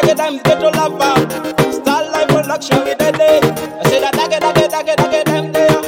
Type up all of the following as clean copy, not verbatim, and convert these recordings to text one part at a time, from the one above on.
time get to love. Star life production with the day. I say that dage them there.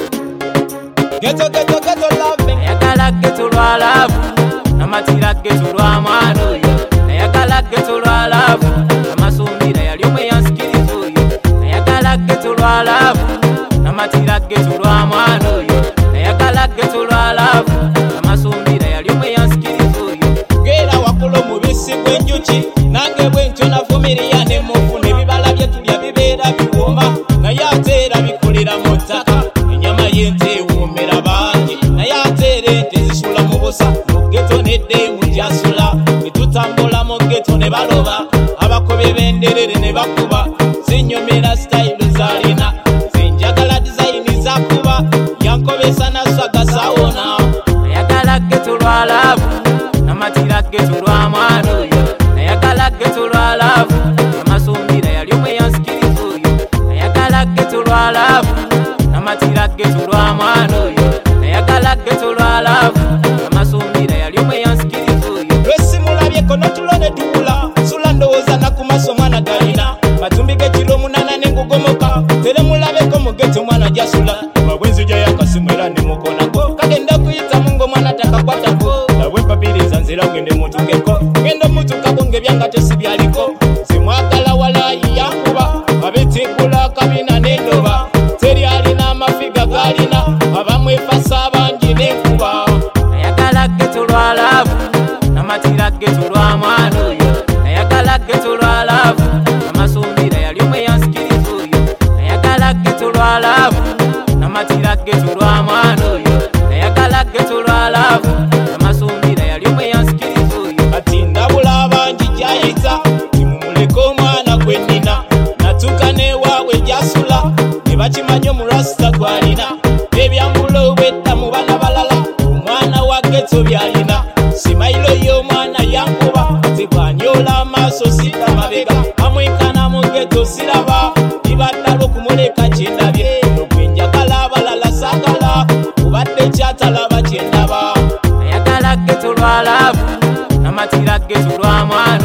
Get to love. Ayagala get to love. Namatira get to amano yo. Ayagala get to love. Amasumira yali omwe yansikiriza oyo. Ayagala get to love. Namatira get to amano yo. Ayagala get to love. Amasumira yali omwe yansikiriza oyo. Gera wakulo mubisi gwenjuki nange bwentyo navumirira ne mufuna ebibala bye tulya bibeera biwoma naye ate era bikolera mu ttaka ennyama y'ente ewomera bangi naye ate era ente zisula mu busa mu ggeto n'eddeemu gyasula ne tutambula mu ggeto ne baloba abakobe b'enderere ne bakuba zinyomera sitayiro zalina zenjagala dizayini zakuba yankobesa naswaga sawona. Ayagala get to love. Namatira get to amano yo. Ayagala get to love. Amasumira yali omwe yansikiriza oyo. Ayagala get to love. Namatira get to amano yo. Ayagala get to love. Amasumira yali omwe yansikiriza oyo. Lwesimulabyeko notulo ne tuula sula ndowooza nakumaso mwana galina matumbi g'ekiro 8 n'engugomoka tere mulabeko mu ggeto mwana gyasula mabwenzija yakasimu era ne mukonako kagenda kuyitamu ng'omwana takakwatako nabwe mpapiriza nzira gende mutugeko genda mutukako ng'ebyanga tesibyaliko zimwagala walayi yankuba abetinkula kabina n'endoba teri alina amafiga galina abamwefasa abangi n'enkuba. Ayagala get to love. Namatira get to amano yo. Ayagala get to love. Amasumira yali omwe yansikiriza oyo. Ayagala get to love. Namatira get to amano yo. Ayagala get to love. Amasumira yali omwe yansikiriza oyo. Kati ndabula abangi gyayita timumuleka omwana gwe nnina natuuka n'ewaabwe gyasula ne bakimanya omurasita gw'alina ebyambulo obwedda mu bana balala omwana wa ggeto by'alina simayiro y'omwana yankuba zibwanyola amaaso sida mabega amwenkana mu ggeto siraba ibaddala okumuleka kyendabye nogwenjagala abalala saagala obadde kyatalaba kyendaba. Ayagala get to love. Namatira get to amano